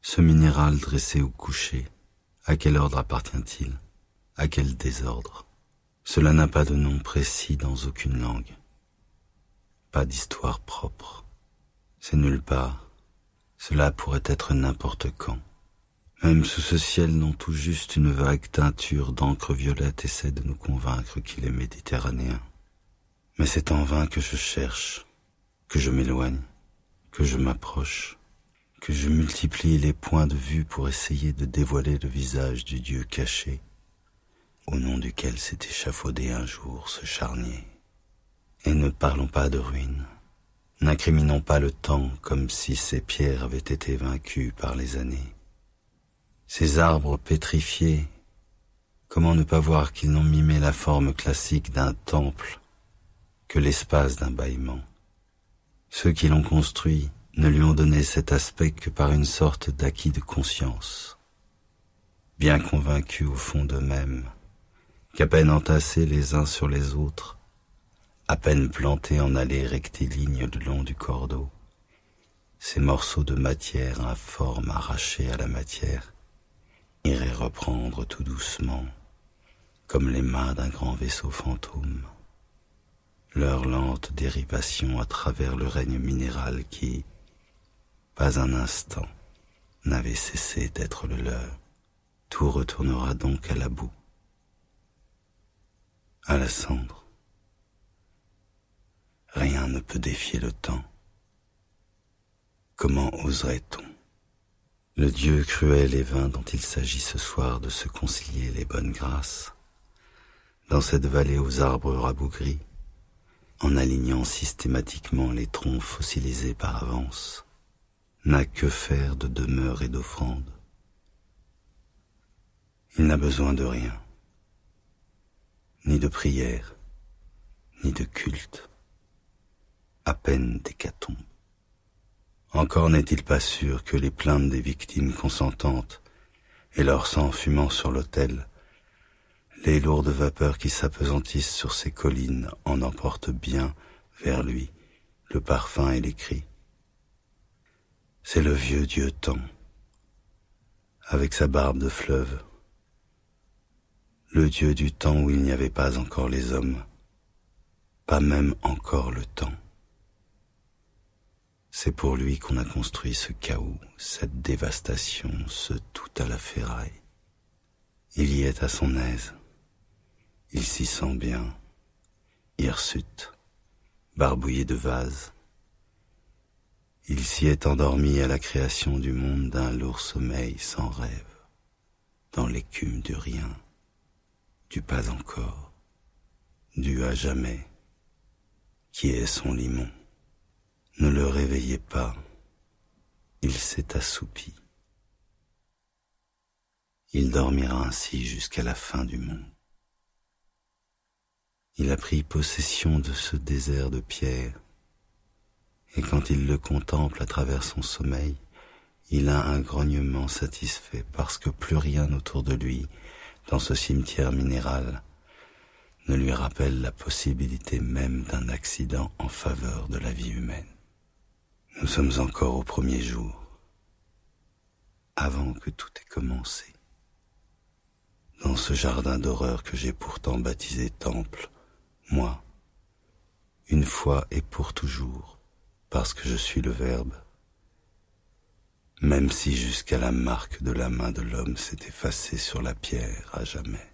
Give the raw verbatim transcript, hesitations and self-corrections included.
Ce minéral dressé ou couché, à quel ordre appartient-il? À quel désordre? Cela n'a pas de nom précis dans aucune langue. Pas d'histoire propre. C'est nulle part. Cela pourrait être n'importe quand. Même sous ce ciel dont tout juste une vague teinture d'encre violette essaie de nous convaincre qu'il est méditerranéen. Mais c'est en vain que je cherche, que je m'éloigne, que je m'approche, que je multiplie les points de vue pour essayer de dévoiler le visage du Dieu caché, au nom duquel s'est échafaudé un jour ce charnier. Et ne parlons pas de ruines, n'incriminons pas le temps comme si ces pierres avaient été vaincues par les années. Ces arbres pétrifiés, comment ne pas voir qu'ils n'ont mimé la forme classique d'un temple que l'espace d'un bâillement. Ceux qui l'ont construit ne lui ont donné cet aspect que par une sorte d'acquis de conscience, bien convaincus au fond d'eux-mêmes, qu'à peine entassés les uns sur les autres, à peine plantés en allées rectilignes le long du cordeau, ces morceaux de matière informe arrachés à la matière iraient reprendre tout doucement, comme les mâts d'un grand vaisseau fantôme, leur lente dérivation à travers le règne minéral qui, pas un instant, n'avait cessé d'être le leur. Tout retournera donc à la boue, à la cendre. Rien ne peut défier le temps. Comment oserait-on? Le Dieu cruel et vain dont il s'agit ce soir de se concilier les bonnes grâces, dans cette vallée aux arbres rabougris, en alignant systématiquement les troncs fossilisés par avance, n'a que faire de demeure et d'offrande. Il n'a besoin de rien, ni de prière, ni de culte, à peine d'hécatombe. Encore n'est-il pas sûr que les plaintes des victimes consentantes et leur sang fumant sur l'autel, les lourdes vapeurs qui s'apesantissent sur ces collines en emportent bien vers lui le parfum et les cris. C'est le vieux Dieu temps, avec sa barbe de fleuve, le Dieu du temps où il n'y avait pas encore les hommes, pas même encore le temps. C'est pour lui qu'on a construit ce chaos, cette dévastation, ce tout à la ferraille. Il y est à son aise, il s'y sent bien, hirsute, barbouillé de vases. Il s'y est endormi à la création du monde d'un lourd sommeil sans rêve, dans l'écume du rien, du pas encore, du à jamais, qui est son limon. Ne le réveillez pas, il s'est assoupi. Il dormira ainsi jusqu'à la fin du monde. Il a pris possession de ce désert de pierre, et quand il le contemple à travers son sommeil, il a un grognement satisfait parce que plus rien autour de lui, dans ce cimetière minéral, ne lui rappelle la possibilité même d'un accident en faveur de la vie humaine. Nous sommes encore au premier jour, avant que tout ait commencé. Dans ce jardin d'horreur que j'ai pourtant baptisé temple, moi, une fois et pour toujours, parce que je suis le Verbe, même si jusqu'à la marque de la main de l'homme s'est effacée sur la pierre à jamais.